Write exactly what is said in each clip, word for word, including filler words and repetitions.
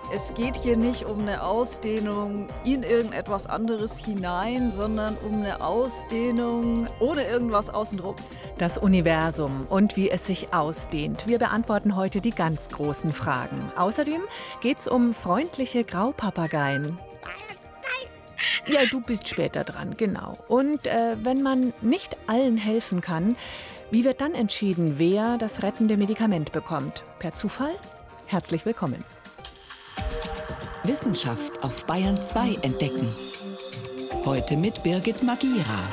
Es geht hier nicht um eine Ausdehnung in irgendetwas anderes hinein, sondern um eine Ausdehnung ohne irgendwas außenrum. Das Universum und wie es sich ausdehnt. Wir beantworten heute die ganz großen Fragen. Außerdem geht es um freundliche Graupapageien. Ja, du bist später dran, genau. Und äh, wenn man nicht allen helfen kann, wie wird dann entschieden, wer das rettende Medikament bekommt? Per Zufall? Herzlich willkommen. Wissenschaft auf Bayern zwei entdecken. Heute mit Birgit Magira.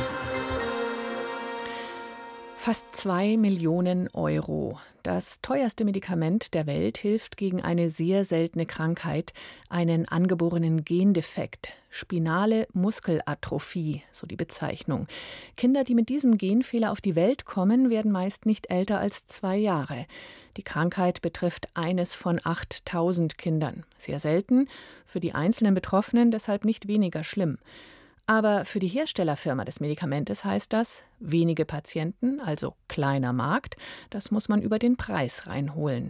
Fast zwei Millionen Euro. Das teuerste Medikament der Welt hilft gegen eine sehr seltene Krankheit, einen angeborenen Gendefekt. Spinale Muskelatrophie, so die Bezeichnung. Kinder, die mit diesem Genfehler auf die Welt kommen, werden meist nicht älter als zwei Jahre. Die Krankheit betrifft eines von achttausend Kindern. Sehr selten, für die einzelnen Betroffenen deshalb nicht weniger schlimm. Aber für die Herstellerfirma des Medikamentes heißt das, wenige Patienten, also kleiner Markt, das muss man über den Preis reinholen.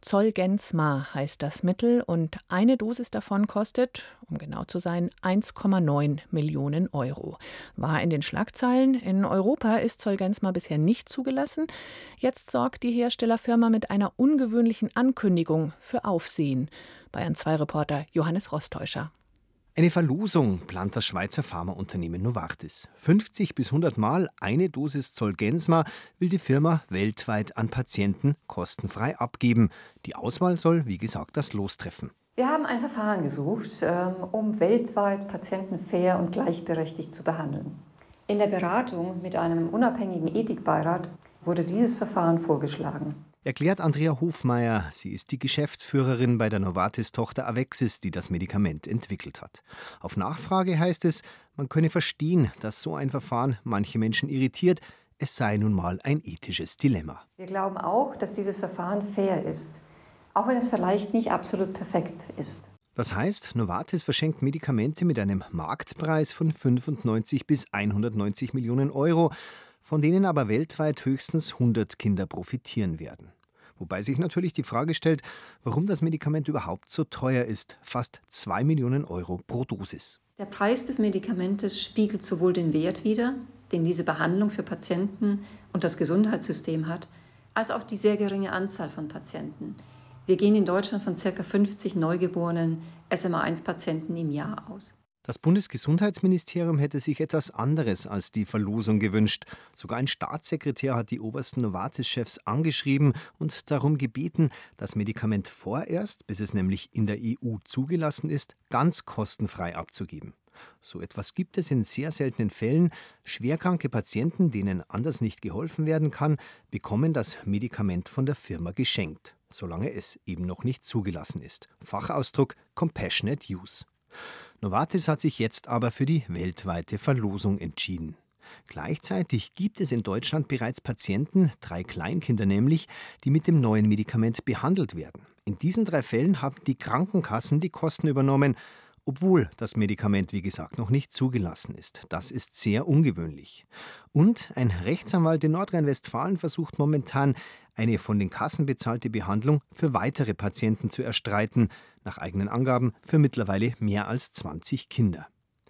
Zolgensma heißt das Mittel und eine Dosis davon kostet, um genau zu sein, eins Komma neun Millionen Euro. War in den Schlagzeilen. In Europa ist Zolgensma bisher nicht zugelassen. Jetzt sorgt die Herstellerfirma mit einer ungewöhnlichen Ankündigung für Aufsehen. Bayern zwei Reporter Johannes Rostäuscher. Eine Verlosung plant das Schweizer Pharmaunternehmen Novartis. fünfzig bis hundert Mal eine Dosis Zolgensma will die Firma weltweit an Patienten kostenfrei abgeben. Die Auswahl soll, wie gesagt, das Los treffen. Wir haben ein Verfahren gesucht, um weltweit Patienten fair und gleichberechtigt zu behandeln. In der Beratung mit einem unabhängigen Ethikbeirat wurde dieses Verfahren vorgeschlagen. Erklärt Andrea Hofmeier. Sie ist die Geschäftsführerin bei der Novartis-Tochter Avexis, die das Medikament entwickelt hat. Auf Nachfrage heißt es, man könne verstehen, dass so ein Verfahren manche Menschen irritiert. Es sei nun mal ein ethisches Dilemma. Wir glauben auch, dass dieses Verfahren fair ist, auch wenn es vielleicht nicht absolut perfekt ist. Das heißt, Novartis verschenkt Medikamente mit einem Marktpreis von fünfundneunzig bis hundertneunzig Millionen Euro, von denen aber weltweit höchstens hundert Kinder profitieren werden. Wobei sich natürlich die Frage stellt, warum das Medikament überhaupt so teuer ist, fast zwei Millionen Euro pro Dosis. Der Preis des Medikamentes spiegelt sowohl den Wert wider, den diese Behandlung für Patienten und das Gesundheitssystem hat, als auch die sehr geringe Anzahl von Patienten. Wir gehen in Deutschland von ca. fünfzig neugeborenen S M A eins Patienten im Jahr aus. Das Bundesgesundheitsministerium hätte sich etwas anderes als die Verlosung gewünscht. Sogar ein Staatssekretär hat die obersten Novartis-Chefs angeschrieben und darum gebeten, das Medikament vorerst, bis es nämlich in der E U zugelassen ist, ganz kostenfrei abzugeben. So etwas gibt es in sehr seltenen Fällen. Schwerkranke Patienten, denen anders nicht geholfen werden kann, bekommen das Medikament von der Firma geschenkt, solange es eben noch nicht zugelassen ist. Fachausdruck Compassionate Use. Novartis hat sich jetzt aber für die weltweite Verlosung entschieden. Gleichzeitig gibt es in Deutschland bereits Patienten, drei Kleinkinder nämlich, die mit dem neuen Medikament behandelt werden. In diesen drei Fällen haben die Krankenkassen die Kosten übernommen, obwohl das Medikament, wie gesagt, noch nicht zugelassen ist. Das ist sehr ungewöhnlich. Und ein Rechtsanwalt in Nordrhein-Westfalen versucht momentan, eine von den Kassen bezahlte Behandlung für weitere Patienten zu erstreiten, nach eigenen Angaben für mittlerweile mehr als zwanzig Kinder.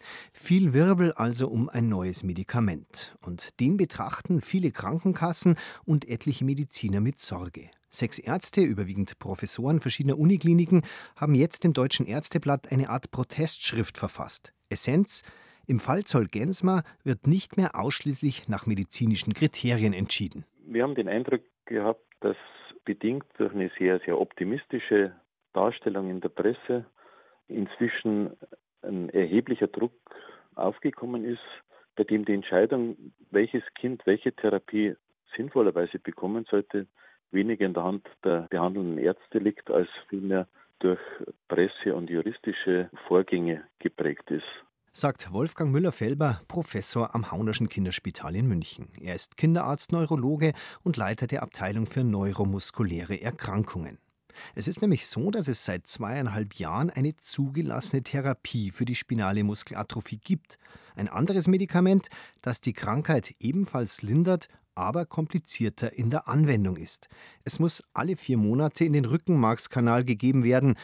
Viel Wirbel also um ein neues Medikament. Und den betrachten viele Krankenkassen und etliche Mediziner mit Sorge. Sechs Ärzte, überwiegend Professoren verschiedener Unikliniken, haben jetzt im Deutschen Ärzteblatt eine Art Protestschrift verfasst. Essenz: Im Fall Zolgensma wird nicht mehr ausschließlich nach medizinischen Kriterien entschieden. Wir haben den Eindruck gehabt, dass bedingt durch eine sehr, sehr optimistische Darstellung in der Presse inzwischen ein erheblicher Druck aufgekommen ist, bei dem die Entscheidung, welches Kind welche Therapie sinnvollerweise bekommen sollte, weniger in der Hand der behandelnden Ärzte liegt, als vielmehr durch Presse- und juristische Vorgänge geprägt ist. Sagt Wolfgang Müller-Felber, Professor am Haunerschen Kinderspital in München. Er ist Kinderarzt, Neurologe und Leiter der Abteilung für neuromuskuläre Erkrankungen. Es ist nämlich so, dass es seit zweieinhalb Jahren eine zugelassene Therapie für die spinale Muskelatrophie gibt. Ein anderes Medikament, das die Krankheit ebenfalls lindert, aber komplizierter in der Anwendung ist. Es muss alle vier Monate in den Rückenmarkskanal gegeben werden.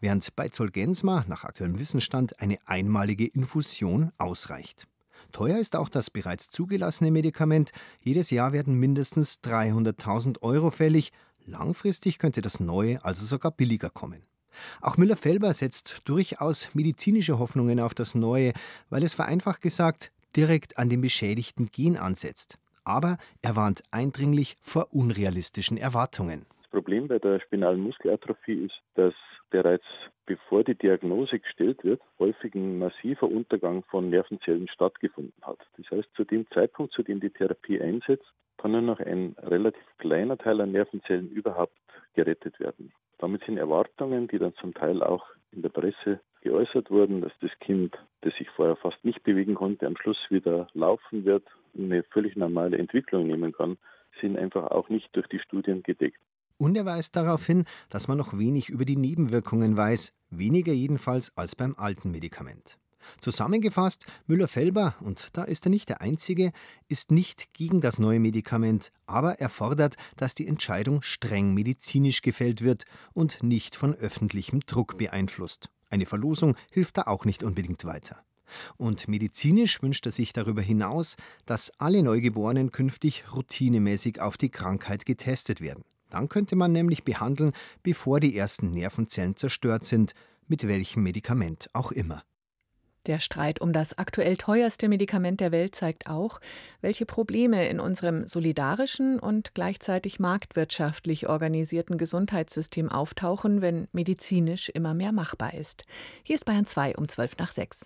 während bei Zolgensma nach aktuellem Wissensstand eine einmalige Infusion ausreicht. Teuer ist auch das bereits zugelassene Medikament. Jedes Jahr werden mindestens dreihunderttausend Euro fällig. Langfristig könnte das neue also sogar billiger kommen. Auch Müller-Felber setzt durchaus medizinische Hoffnungen auf das Neue, weil es vereinfacht gesagt direkt an dem beschädigten Gen ansetzt. Aber er warnt eindringlich vor unrealistischen Erwartungen. Das Problem bei der spinalen Muskelatrophie ist, dass bereits bevor die Diagnose gestellt wird, häufig ein massiver Untergang von Nervenzellen stattgefunden hat. Das heißt, zu dem Zeitpunkt, zu dem die Therapie einsetzt, kann nur noch ein relativ kleiner Teil an Nervenzellen überhaupt gerettet werden. Damit sind Erwartungen, die dann zum Teil auch in der Presse geäußert wurden, dass das Kind, das sich vorher fast nicht bewegen konnte, am Schluss wieder laufen wird und eine völlig normale Entwicklung nehmen kann, sind einfach auch nicht durch die Studien gedeckt. Und er weist darauf hin, dass man noch wenig über die Nebenwirkungen weiß, weniger jedenfalls als beim alten Medikament. Zusammengefasst, Müller-Felber, und da ist er nicht der Einzige, ist nicht gegen das neue Medikament, aber er fordert, dass die Entscheidung streng medizinisch gefällt wird und nicht von öffentlichem Druck beeinflusst. Eine Verlosung hilft da auch nicht unbedingt weiter. Und medizinisch wünscht er sich darüber hinaus, dass alle Neugeborenen künftig routinemäßig auf die Krankheit getestet werden. Dann könnte man nämlich behandeln, bevor die ersten Nervenzellen zerstört sind, mit welchem Medikament auch immer. Der Streit um das aktuell teuerste Medikament der Welt zeigt auch, welche Probleme in unserem solidarischen und gleichzeitig marktwirtschaftlich organisierten Gesundheitssystem auftauchen, wenn medizinisch immer mehr machbar ist. Hier ist Bayern zwei um zwölf nach sechs.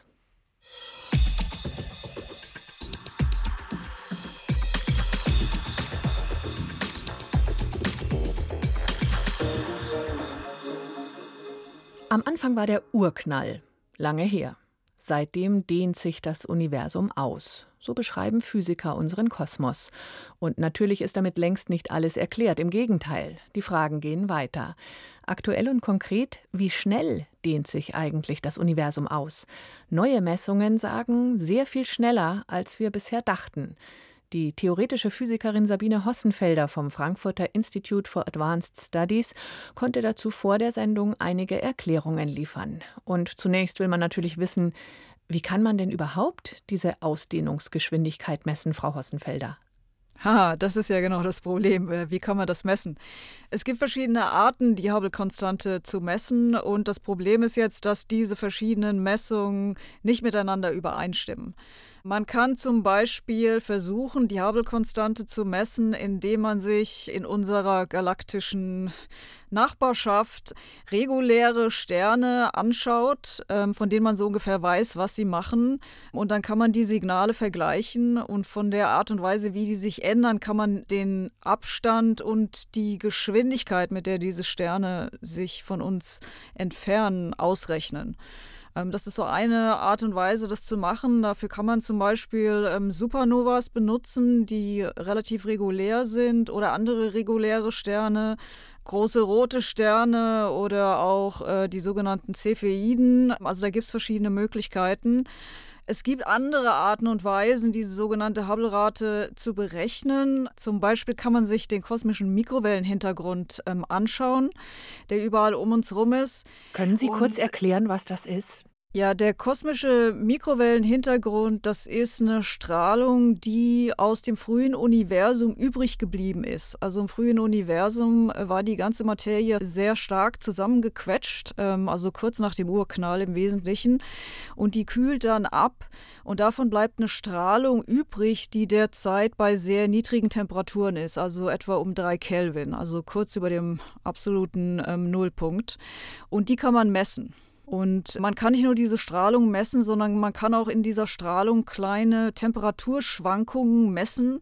Am Anfang war der Urknall, lange her. Seitdem dehnt sich das Universum aus. So beschreiben Physiker unseren Kosmos. Und natürlich ist damit längst nicht alles erklärt. Im Gegenteil, die Fragen gehen weiter. Aktuell und konkret, wie schnell dehnt sich eigentlich das Universum aus? Neue Messungen sagen, sehr viel schneller, als wir bisher dachten. Die theoretische Physikerin Sabine Hossenfelder vom Frankfurter Institute for Advanced Studies konnte dazu vor der Sendung einige Erklärungen liefern. Und zunächst will man natürlich wissen, wie kann man denn überhaupt diese Ausdehnungsgeschwindigkeit messen, Frau Hossenfelder? Ha, das ist ja genau das Problem. Wie kann man das messen? Es gibt verschiedene Arten, die Hubble-Konstante zu messen. Und das Problem ist jetzt, dass diese verschiedenen Messungen nicht miteinander übereinstimmen. Man kann zum Beispiel versuchen, die Hubble-Konstante zu messen, indem man sich in unserer galaktischen Nachbarschaft reguläre Sterne anschaut, von denen man so ungefähr weiß, was sie machen. Und dann kann man die Signale vergleichen und von der Art und Weise, wie die sich ändern, kann man den Abstand und die Geschwindigkeit, mit der diese Sterne sich von uns entfernen, ausrechnen. Das ist so eine Art und Weise, das zu machen. Dafür kann man zum Beispiel ähm, Supernovas benutzen, die relativ regulär sind, oder andere reguläre Sterne, große rote Sterne oder auch äh, die sogenannten Cepheiden. Also da gibt es verschiedene Möglichkeiten. Es gibt andere Arten und Weisen, diese sogenannte Hubble-Rate zu berechnen. Zum Beispiel kann man sich den kosmischen Mikrowellenhintergrund ähm, anschauen, der überall um uns rum ist. Können Sie und kurz erklären, was das ist? Ja, der kosmische Mikrowellenhintergrund, das ist eine Strahlung, die aus dem frühen Universum übrig geblieben ist. Also im frühen Universum war die ganze Materie sehr stark zusammengequetscht, also kurz nach dem Urknall im Wesentlichen. Und die kühlt dann ab und davon bleibt eine Strahlung übrig, die derzeit bei sehr niedrigen Temperaturen ist, also etwa um drei Kelvin, also kurz über dem absoluten ähm, Nullpunkt. Und die kann man messen. Und man kann nicht nur diese Strahlung messen, sondern man kann auch in dieser Strahlung kleine Temperaturschwankungen messen.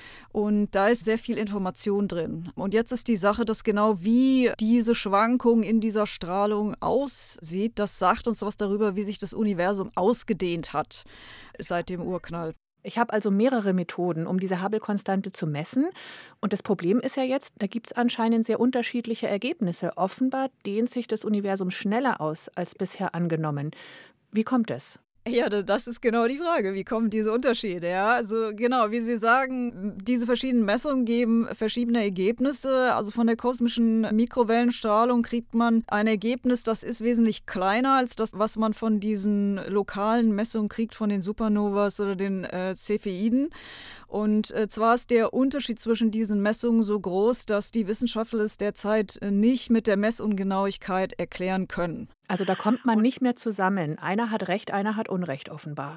Und da ist sehr viel Information drin. Und jetzt ist die Sache, dass genau wie diese Schwankung in dieser Strahlung aussieht, das sagt uns was darüber, wie sich das Universum ausgedehnt hat seit dem Urknall. Ich habe also mehrere Methoden, um diese Hubble-Konstante zu messen. Und das Problem ist ja jetzt, da gibt es anscheinend sehr unterschiedliche Ergebnisse. Offenbar dehnt sich das Universum schneller aus als bisher angenommen. Wie kommt es? Ja, das ist genau die Frage. Wie kommen diese Unterschiede? Ja, also genau, wie Sie sagen, diese verschiedenen Messungen geben verschiedene Ergebnisse. Also von der kosmischen Mikrowellenstrahlung kriegt man ein Ergebnis, das ist wesentlich kleiner als das, was man von diesen lokalen Messungen kriegt, von den Supernovas oder den äh, Cepheiden. Und äh, zwar ist der Unterschied zwischen diesen Messungen so groß, dass die Wissenschaftler es derzeit nicht mit der Messungenauigkeit erklären können. Also da kommt man nicht mehr zusammen. Einer hat Recht, einer hat Unrecht offenbar.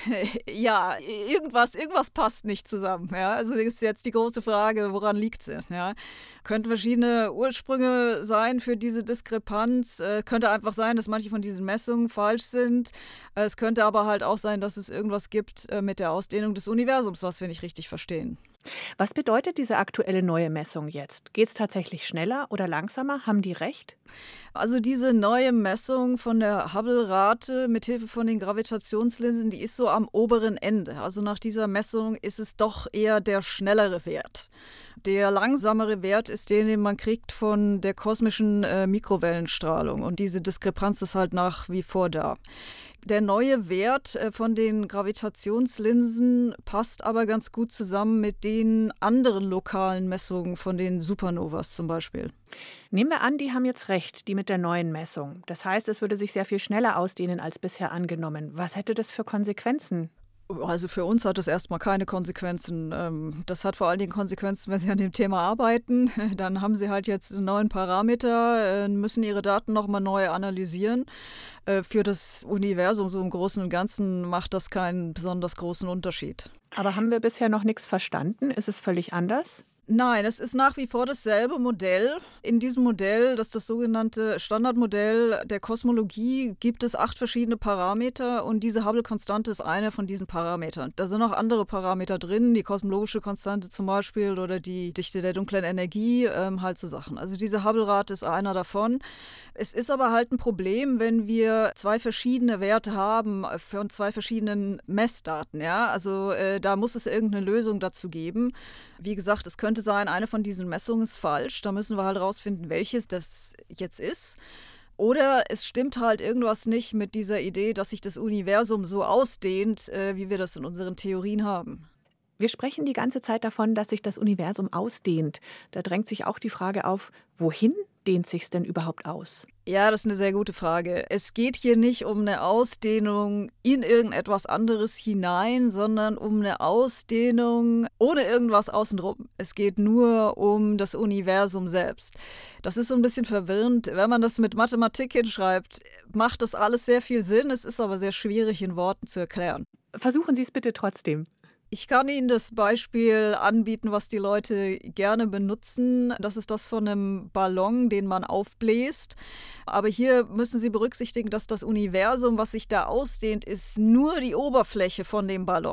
Ja, irgendwas, irgendwas passt nicht zusammen. Ja? Also das ist jetzt die große Frage, woran liegt es? Ja? Könnten verschiedene Ursprünge sein für diese Diskrepanz. Äh, könnte einfach sein, dass manche von diesen Messungen falsch sind. Äh, es könnte aber halt auch sein, dass es irgendwas gibt äh, mit der Ausdehnung des Universums, was wir nicht richtig verstehen. Was bedeutet diese aktuelle neue Messung jetzt? Geht es tatsächlich schneller oder langsamer? Haben die recht? Also diese neue Messung von der Hubble-Rate mithilfe von den Gravitationslinsen, die ist so am oberen Ende. Also nach dieser Messung ist es doch eher der schnellere Wert. Der langsamere Wert ist den, den man kriegt von der kosmischen äh, Mikrowellenstrahlung. Und diese Diskrepanz ist halt nach wie vor da. Der neue Wert äh, von den Gravitationslinsen passt aber ganz gut zusammen mit den anderen lokalen Messungen von den Supernovas zum Beispiel. Nehmen wir an, die haben jetzt recht, die mit der neuen Messung. Das heißt, es würde sich sehr viel schneller ausdehnen als bisher angenommen. Was hätte das für Konsequenzen? Also für uns hat das erstmal keine Konsequenzen. Das hat vor allen Dingen Konsequenzen, wenn Sie an dem Thema arbeiten. Dann haben Sie halt jetzt einen neuen Parameter, müssen Ihre Daten nochmal neu analysieren. Für das Universum so im Großen und Ganzen macht das keinen besonders großen Unterschied. Aber haben wir bisher noch nichts verstanden? Ist es völlig anders? Nein, es ist nach wie vor dasselbe Modell. In diesem Modell, das ist das sogenannte Standardmodell der Kosmologie, gibt es acht verschiedene Parameter und diese Hubble-Konstante ist einer von diesen Parametern. Da sind noch andere Parameter drin, die kosmologische Konstante zum Beispiel oder die Dichte der dunklen Energie, ähm, halt so Sachen. Also diese Hubble-Rate ist einer davon. Es ist aber halt ein Problem, wenn wir zwei verschiedene Werte haben von zwei verschiedenen Messdaten. Ja? Also äh, da muss es irgendeine Lösung dazu geben. Wie gesagt, es könnte sein, eine von diesen Messungen ist falsch. Da müssen wir halt rausfinden, welches das jetzt ist. Oder es stimmt halt irgendwas nicht mit dieser Idee, dass sich das Universum so ausdehnt, äh, wie wir das in unseren Theorien haben. Wir sprechen die ganze Zeit davon, dass sich das Universum ausdehnt. Da drängt sich auch die Frage auf, wohin dehnt sich es denn überhaupt aus? Ja, das ist eine sehr gute Frage. Es geht hier nicht um eine Ausdehnung in irgendetwas anderes hinein, sondern um eine Ausdehnung ohne irgendwas außenrum. Es geht nur um das Universum selbst. Das ist so ein bisschen verwirrend. Wenn man das mit Mathematik hinschreibt, macht das alles sehr viel Sinn. Es ist aber sehr schwierig in Worten zu erklären. Versuchen Sie es bitte trotzdem. Ich kann Ihnen das Beispiel anbieten, was die Leute gerne benutzen. Das ist das von einem Ballon, den man aufbläst. Aber hier müssen Sie berücksichtigen, dass das Universum, was sich da ausdehnt, ist nur die Oberfläche von dem Ballon.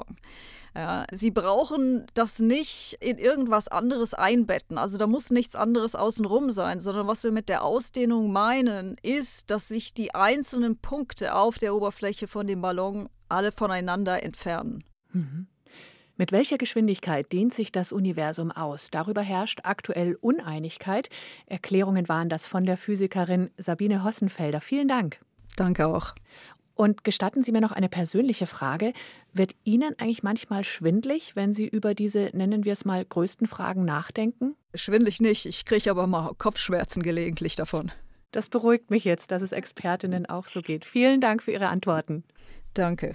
Ja, Sie brauchen das nicht in irgendwas anderes einbetten. Also da muss nichts anderes außenrum sein, sondern was wir mit der Ausdehnung meinen, ist, dass sich die einzelnen Punkte auf der Oberfläche von dem Ballon alle voneinander entfernen. Mhm. Mit welcher Geschwindigkeit dehnt sich das Universum aus? Darüber herrscht aktuell Uneinigkeit. Erklärungen waren das von der Physikerin Sabine Hossenfelder. Vielen Dank. Danke auch. Und gestatten Sie mir noch eine persönliche Frage. Wird Ihnen eigentlich manchmal schwindlig, wenn Sie über diese, nennen wir es mal, größten Fragen nachdenken? Schwindlig nicht. Ich kriege aber mal Kopfschmerzen gelegentlich davon. Das beruhigt mich jetzt, dass es Expertinnen auch so geht. Vielen Dank für Ihre Antworten. Danke.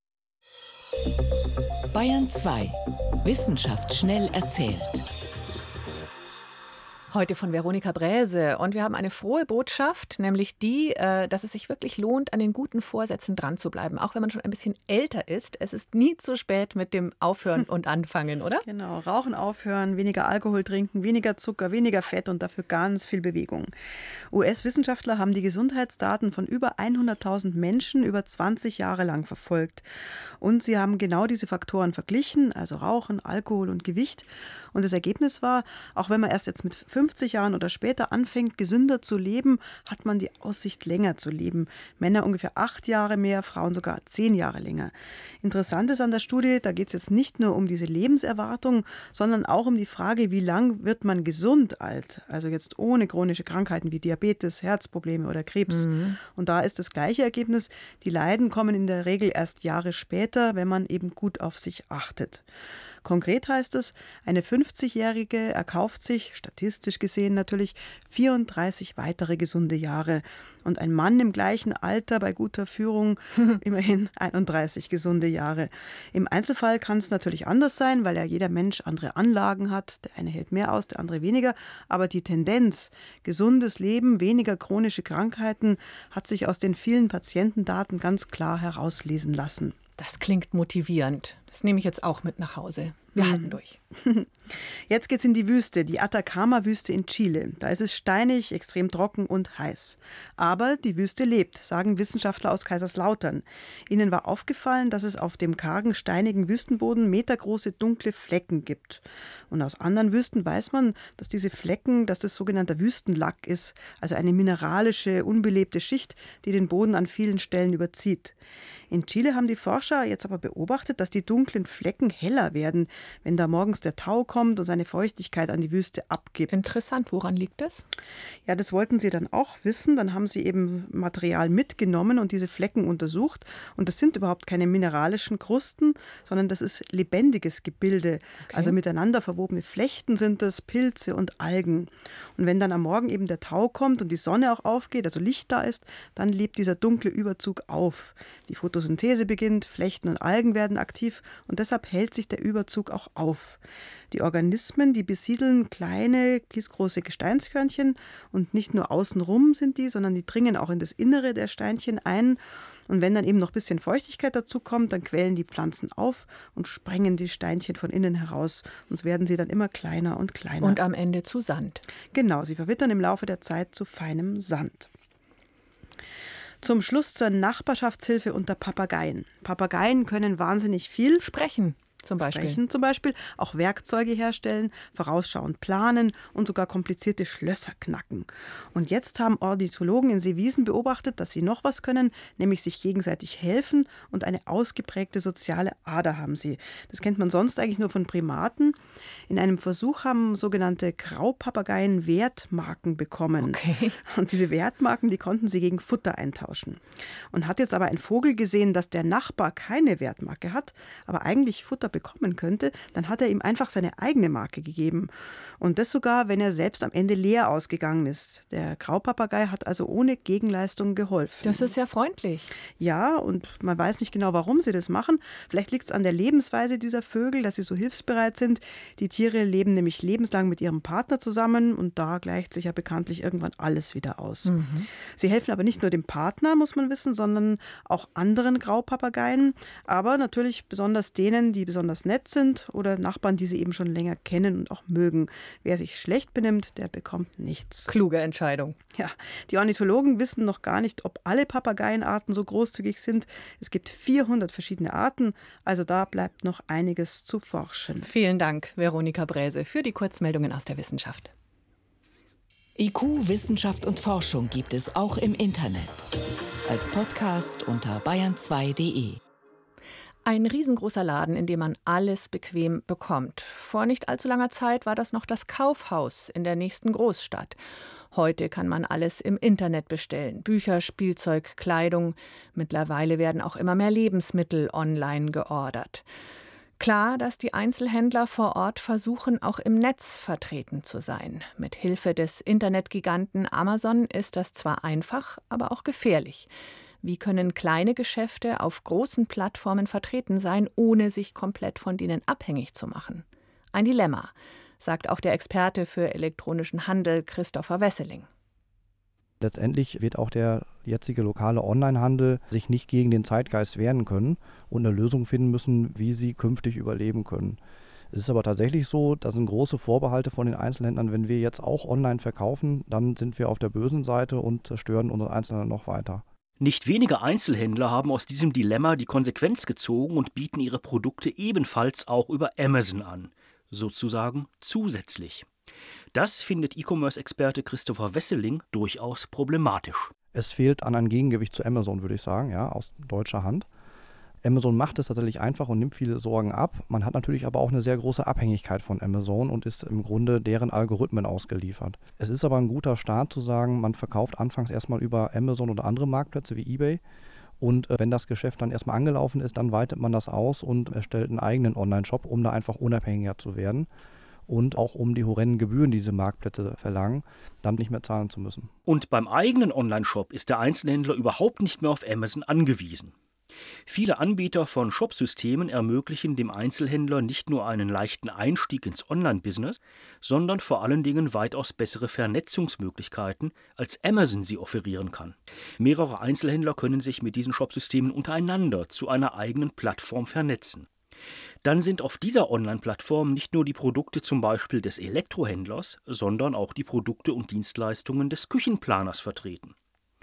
Bayern zwei. Wissenschaft schnell erzählt. Heute von Veronika Bräse. Und wir haben eine frohe Botschaft, nämlich die, dass es sich wirklich lohnt, an den guten Vorsätzen dran zu bleiben. Auch wenn man schon ein bisschen älter ist. Es ist nie zu spät mit dem Aufhören und Anfangen, oder? Genau, Rauchen aufhören, weniger Alkohol trinken, weniger Zucker, weniger Fett und dafür ganz viel Bewegung. U S-Wissenschaftler haben die Gesundheitsdaten von über hunderttausend Menschen über zwanzig Jahre lang verfolgt. Und sie haben genau diese Faktoren verglichen, also Rauchen, Alkohol und Gewicht. Und das Ergebnis war, auch wenn man erst jetzt mit fünfzig Jahren oder später anfängt, gesünder zu leben, hat man die Aussicht, länger zu leben. Männer ungefähr acht Jahre mehr, Frauen sogar zehn Jahre länger. Interessant ist an der Studie, da geht es jetzt nicht nur um diese Lebenserwartung, sondern auch um die Frage, wie lang wird man gesund alt? Also jetzt ohne chronische Krankheiten wie Diabetes, Herzprobleme oder Krebs. Mhm. Und da ist das gleiche Ergebnis. Die Leiden kommen in der Regel erst Jahre später, wenn man eben gut auf sich achtet. Konkret heißt es, eine fünfzigjährige erkauft sich, statistisch gesehen natürlich, vierunddreißig weitere gesunde Jahre. Und ein Mann im gleichen Alter bei guter Führung immerhin einunddreißig gesunde Jahre. Im Einzelfall kann es natürlich anders sein, weil ja jeder Mensch andere Anlagen hat. Der eine hält mehr aus, der andere weniger. Aber die Tendenz, gesundes Leben, weniger chronische Krankheiten, hat sich aus den vielen Patientendaten ganz klar herauslesen lassen. Das klingt motivierend. Das nehme ich jetzt auch mit nach Hause. Wir halten durch. Jetzt geht's in die Wüste, die Atacama-Wüste in Chile. Da ist es steinig, extrem trocken und heiß. Aber die Wüste lebt, sagen Wissenschaftler aus Kaiserslautern. Ihnen war aufgefallen, dass es auf dem kargen, steinigen Wüstenboden metergroße dunkle Flecken gibt. Und aus anderen Wüsten weiß man, dass diese Flecken, dass das sogenannter Wüstenlack ist, also eine mineralische, unbelebte Schicht, die den Boden an vielen Stellen überzieht. In Chile haben die Forscher jetzt aber beobachtet, dass die dunklen Flecken heller werden, wenn da morgens der Tau kommt und seine Feuchtigkeit an die Wüste abgibt. Interessant, woran liegt das? Ja, das wollten sie dann auch wissen. Dann haben sie eben Material mitgenommen und diese Flecken untersucht. Und das sind überhaupt keine mineralischen Krusten, sondern das ist lebendiges Gebilde. Okay. Also miteinander verwobene Flechten sind das, Pilze und Algen. Und wenn dann am Morgen eben der Tau kommt und die Sonne auch aufgeht, also Licht da ist, dann lebt dieser dunkle Überzug auf. Die Photosynthese beginnt, Flechten und Algen werden aktiv und deshalb hält sich der Überzug auch auf. Die Organismen, die besiedeln kleine, kiesgroße Gesteinskörnchen und nicht nur außenrum sind die, sondern die dringen auch in das Innere der Steinchen ein. Und wenn dann eben noch ein bisschen Feuchtigkeit dazu kommt, dann quellen die Pflanzen auf und sprengen die Steinchen von innen heraus. Und so werden sie dann immer kleiner und kleiner. Und am Ende zu Sand. Genau, sie verwittern im Laufe der Zeit zu feinem Sand. Zum Schluss zur Nachbarschaftshilfe unter Papageien. Papageien können wahnsinnig viel sprechen. Zum Beispiel. Sprechen zum Beispiel, auch Werkzeuge herstellen, vorausschauend planen und sogar komplizierte Schlösser knacken. Und jetzt haben Ornithologen in Seewiesen beobachtet, dass sie noch was können, nämlich sich gegenseitig helfen und eine ausgeprägte soziale Ader haben sie. Das kennt man sonst eigentlich nur von Primaten. In einem Versuch haben sogenannte Graupapageien Wertmarken bekommen. Okay. Und diese Wertmarken, die konnten sie gegen Futter eintauschen. Und hat jetzt aber ein Vogel gesehen, dass der Nachbar keine Wertmarke hat, aber eigentlich Futter bekommen könnte, dann hat er ihm einfach seine eigene Marke gegeben. Und das sogar, wenn er selbst am Ende leer ausgegangen ist. Der Graupapagei hat also ohne Gegenleistung geholfen. Das ist sehr freundlich. Ja, und man weiß nicht genau, warum sie das machen. Vielleicht liegt es an der Lebensweise dieser Vögel, dass sie so hilfsbereit sind. Die Tiere leben nämlich lebenslang mit ihrem Partner zusammen und da gleicht sich ja bekanntlich irgendwann alles wieder aus. Mhm. Sie helfen aber nicht nur dem Partner, muss man wissen, sondern auch anderen Graupapageien, aber natürlich besonders denen, die besonders nett sind oder Nachbarn, die sie eben schon länger kennen und auch mögen. Wer sich schlecht benimmt, der bekommt nichts. Kluge Entscheidung. Ja, die Ornithologen wissen noch gar nicht, ob alle Papageienarten so großzügig sind. Es gibt vierhundert verschiedene Arten, also da bleibt noch einiges zu forschen. Vielen Dank, Veronika Bräse, für die Kurzmeldungen aus der Wissenschaft. I Q, Wissenschaft und Forschung gibt es auch im Internet. Als Podcast unter bayern zwei punkt de. Ein riesengroßer Laden, in dem man alles bequem bekommt. Vor nicht allzu langer Zeit war das noch das Kaufhaus in der nächsten Großstadt. Heute kann man alles im Internet bestellen. Bücher, Spielzeug, Kleidung. Mittlerweile werden auch immer mehr Lebensmittel online geordert. Klar, dass die Einzelhändler vor Ort versuchen, auch im Netz vertreten zu sein. Mit Hilfe des Internetgiganten Amazon ist das zwar einfach, aber auch gefährlich. Wie können kleine Geschäfte auf großen Plattformen vertreten sein, ohne sich komplett von denen abhängig zu machen? Ein Dilemma, sagt auch der Experte für elektronischen Handel Christopher Wesseling. Letztendlich wird auch der jetzige lokale Onlinehandel sich nicht gegen den Zeitgeist wehren können und eine Lösung finden müssen, wie sie künftig überleben können. Es ist aber tatsächlich so, da sind große Vorbehalte von den Einzelhändlern. Wenn wir jetzt auch online verkaufen, dann sind wir auf der bösen Seite und zerstören unseren Einzelhändler noch weiter. Nicht wenige Einzelhändler haben aus diesem Dilemma die Konsequenz gezogen und bieten ihre Produkte ebenfalls auch über Amazon an, sozusagen zusätzlich. Das findet E-Commerce-Experte Christopher Wesseling durchaus problematisch. Es fehlt an ein Gegengewicht zu Amazon, würde ich sagen, ja, aus deutscher Hand. Amazon macht es tatsächlich einfach und nimmt viele Sorgen ab. Man hat natürlich aber auch eine sehr große Abhängigkeit von Amazon und ist im Grunde deren Algorithmen ausgeliefert. Es ist aber ein guter Start zu sagen, man verkauft anfangs erstmal über Amazon oder andere Marktplätze wie eBay. Und äh, wenn das Geschäft dann erstmal angelaufen ist, dann weitet man das aus und erstellt einen eigenen Online-Shop, um da einfach unabhängiger zu werden. Und auch um die horrenden Gebühren, die diese Marktplätze verlangen, dann nicht mehr zahlen zu müssen. Und beim eigenen Online-Shop ist der Einzelhändler überhaupt nicht mehr auf Amazon angewiesen. Viele Anbieter von Shopsystemen ermöglichen dem Einzelhändler nicht nur einen leichten Einstieg ins Online-Business, sondern vor allen Dingen weitaus bessere Vernetzungsmöglichkeiten, als Amazon sie offerieren kann. Mehrere Einzelhändler können sich mit diesen Shopsystemen untereinander zu einer eigenen Plattform vernetzen. Dann sind auf dieser Online-Plattform nicht nur die Produkte zum Beispiel des Elektrohändlers, sondern auch die Produkte und Dienstleistungen des Küchenplaners vertreten.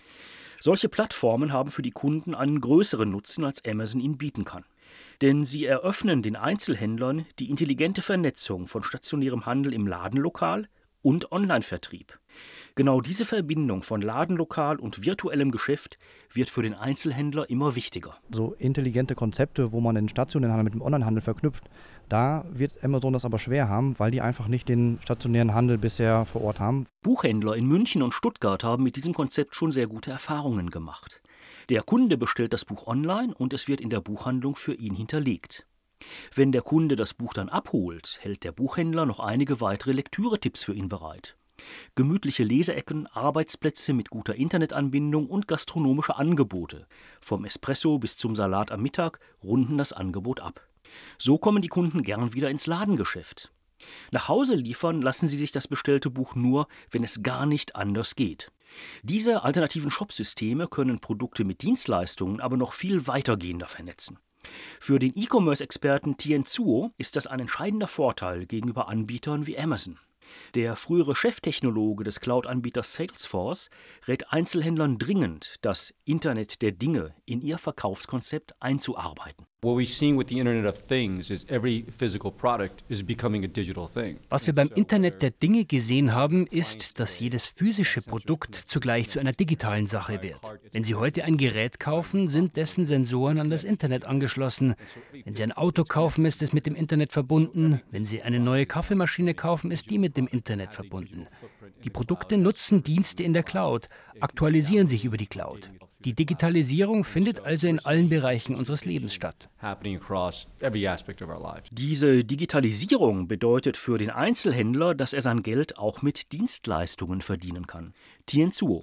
Solche Plattformen haben für die Kunden einen größeren Nutzen, als Amazon ihn bieten kann. Denn sie eröffnen den Einzelhändlern die intelligente Vernetzung von stationärem Handel im Ladenlokal und Online-Vertrieb. Genau diese Verbindung von Ladenlokal und virtuellem Geschäft wird für den Einzelhändler immer wichtiger. So intelligente Konzepte, wo man den stationären Handel mit dem Onlinehandel verknüpft, da wird Amazon das aber schwer haben, weil die einfach nicht den stationären Handel bisher vor Ort haben. Buchhändler in München und Stuttgart haben mit diesem Konzept schon sehr gute Erfahrungen gemacht. Der Kunde bestellt das Buch online und es wird in der Buchhandlung für ihn hinterlegt. Wenn der Kunde das Buch dann abholt, hält der Buchhändler noch einige weitere Lektüretipps für ihn bereit. Gemütliche Leseecken, Arbeitsplätze mit guter Internetanbindung und gastronomische Angebote, vom Espresso bis zum Salat am Mittag, runden das Angebot ab. So kommen die Kunden gern wieder ins Ladengeschäft. Nach Hause liefern lassen sie sich das bestellte Buch nur, wenn es gar nicht anders geht. Diese alternativen Shopsysteme können Produkte mit Dienstleistungen aber noch viel weitergehender vernetzen. Für den E-Commerce-Experten Tienzuo ist das ein entscheidender Vorteil gegenüber Anbietern wie Amazon. Der frühere Cheftechnologe des Cloud-Anbieters Salesforce rät Einzelhändlern dringend, das Internet der Dinge in ihr Verkaufskonzept einzuarbeiten. Was wir beim Internet der Dinge gesehen haben, ist, dass jedes physische Produkt zugleich zu einer digitalen Sache wird. Wenn Sie heute ein Gerät kaufen, sind dessen Sensoren an das Internet angeschlossen. Wenn Sie ein Auto kaufen, ist es mit dem Internet verbunden. Wenn Sie eine neue Kaffeemaschine kaufen, ist die mit dem Internet verbunden. Die Produkte nutzen Dienste in der Cloud, aktualisieren sich über die Cloud. Die Digitalisierung findet also in allen Bereichen unseres Lebens statt. Diese Digitalisierung bedeutet für den Einzelhändler, dass er sein Geld auch mit Dienstleistungen verdienen kann. Tienzuo.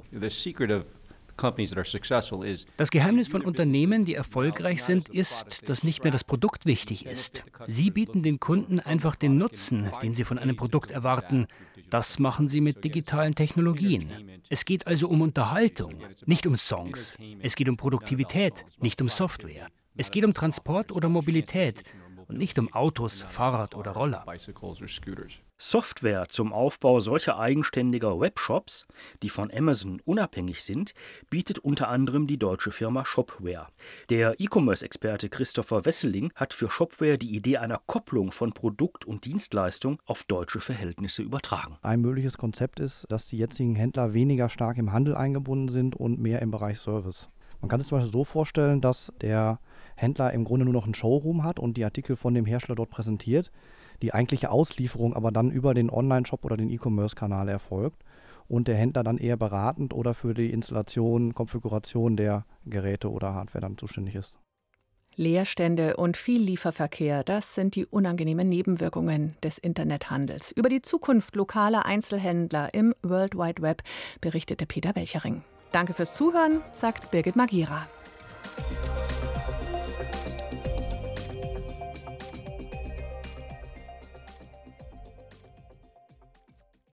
Das Geheimnis von Unternehmen, die erfolgreich sind, ist, dass nicht mehr das Produkt wichtig ist. Sie bieten den Kunden einfach den Nutzen, den sie von einem Produkt erwarten. Das machen sie mit digitalen Technologien. Es geht also um Unterhaltung, nicht um Songs. Es geht um Produktivität, nicht um Software. Es geht um Transport oder Mobilität und nicht um Autos, Fahrrad oder Roller. Software zum Aufbau solcher eigenständiger Webshops, die von Amazon unabhängig sind, bietet unter anderem die deutsche Firma Shopware. Der E-Commerce-Experte Christopher Wesseling hat für Shopware die Idee einer Kopplung von Produkt und Dienstleistung auf deutsche Verhältnisse übertragen. Ein mögliches Konzept ist, dass die jetzigen Händler weniger stark im Handel eingebunden sind und mehr im Bereich Service. Man kann sich zum Beispiel so vorstellen, dass der Händler im Grunde nur noch einen Showroom hat und die Artikel von dem Hersteller dort präsentiert, die eigentliche Auslieferung aber dann über den Online-Shop oder den E-Commerce-Kanal erfolgt und der Händler dann eher beratend oder für die Installation, Konfiguration der Geräte oder Hardware dann zuständig ist. Leerstände und viel Lieferverkehr, das sind die unangenehmen Nebenwirkungen des Internethandels. Über die Zukunft lokaler Einzelhändler im World Wide Web berichtete Peter Welchering. Danke fürs Zuhören, sagt Birgit Magira.